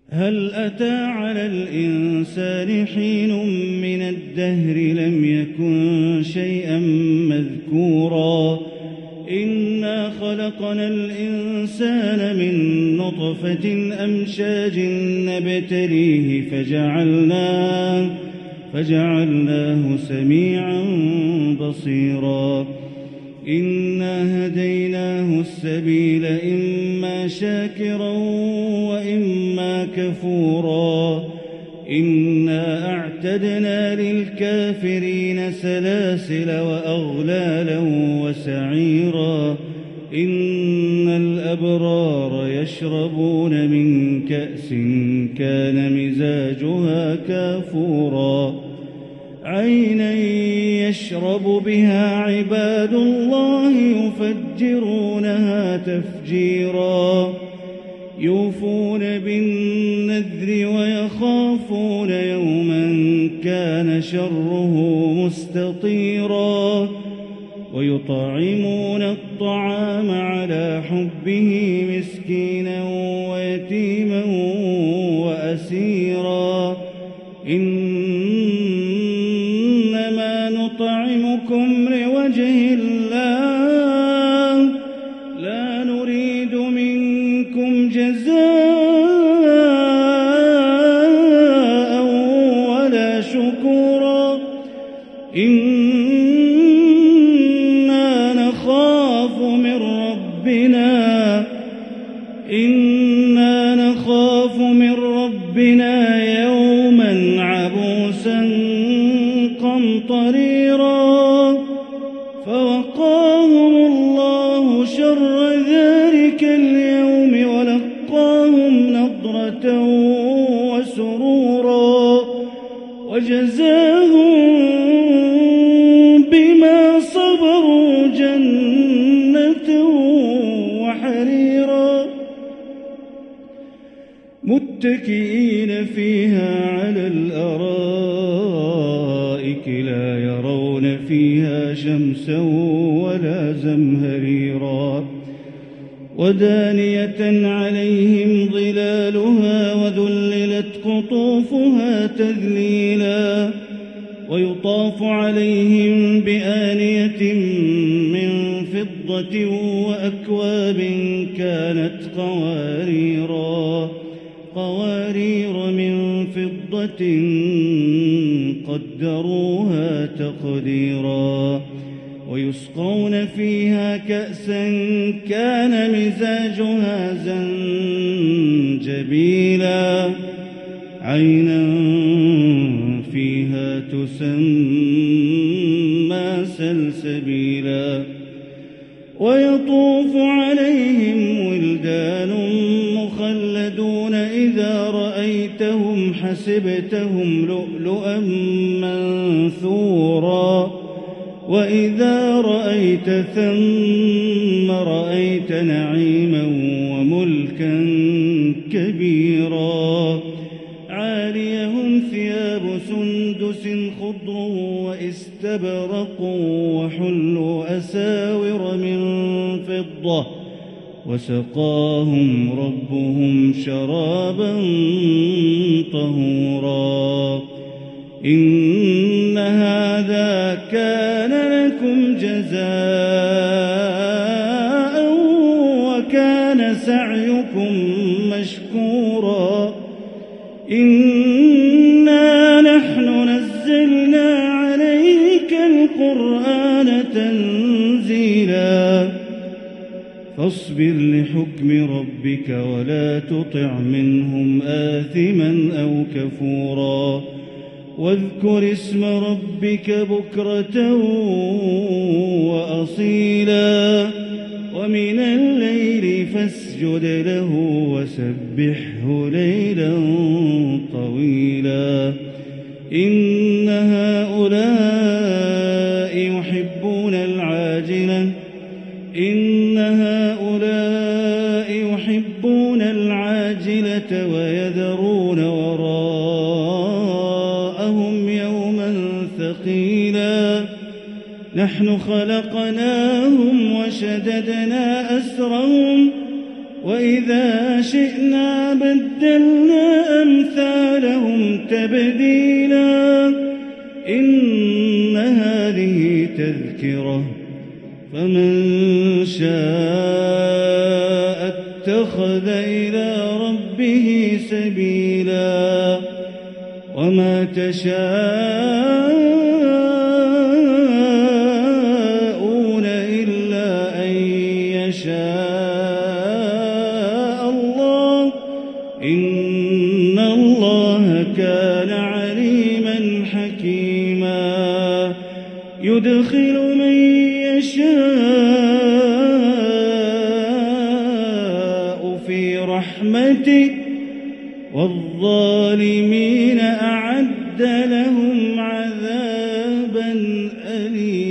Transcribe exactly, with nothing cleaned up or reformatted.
هل أتى على الإنسان حين من الدهر لم يكن شيئا مذكورا إنا خلقنا الإنسان من نطفة أمشاج نبتليه فجعلناه, فجعلناه سميعا بصيرا إنا هديناه السبيل إما شاكرا وإما كفورا إنا أعتدنا للكافرين سلاسل وأغلالا وسعيرا إن الأبرار يشربون من كأس كان مزاجها كافورا عينا يشرب بها عباد الله يفجرونها تفجيرا يوفون بالنذر ويخافون يوما كان شره مستطيرا ويطعمون الطعام على حبه مسكينا ويتيما وأسيرا إنما نطعمكم لوجه الله لا نريد منكم جزاء ولا شكورا إنا نخاف من ربنا إنا نخاف من ربنا يوما عبوسا قمطريرا فوقاهم الله شر ذلك اليوم ولقاهم نضرة وسرورا وجزاهم بما صبروا جنة وحريرا متكئين فيها على الأرائك لا يرون فيها شمسا ولا زمهريرا ودانية عليهم ظلالها وذللت قطوفها تذليلا ويطاف عليهم بآنية من فضة وأكواب كانت قواريرا قوارير من فضة قدروها تقديرا ويسقون فيها كأسا كان مزاجها زنجبيلا عينا فيها تسمى سلسبيلا ويطوف عليهم ولدان مخلدون إذا رأيتهم حسبتهم لؤلؤا منثورا وإذا رأيت ثم رأيت نعيما وملكا كبيرا عاليهم ثياب سندس خضر واستبرق وحلوا أساور من فضة وسقاهم ربهم شرابا طهورا إن هذا كان لكم جزاء وكان سعيكم مشكورا إنا نحن نزلنا عليك القرآن تنزيلا فاصبر لحكم ربك ولا تطع منهم آثما أو كفورا واذكر اسم ربك بكرة وأصيلا ومن الليل فاسجد له وسبحه ليلا طويلا إن هؤلاء يحبون العاجلة إن هؤلاء يحبون العاجلة ويذرون وراءهم يوما ثقيلا نحن خلقناهم وشددنا أسرهم وإذا شئنا بدلنا تبديلا إن هذه تذكرة فمن شاء اتخذ إلى ربه سبيلا وما تشاءون إلا أن يشاء الله إن الله كان عليما حكيما يدخل من يشاء في رحمته والظالمين أعد لهم عذابا أليما.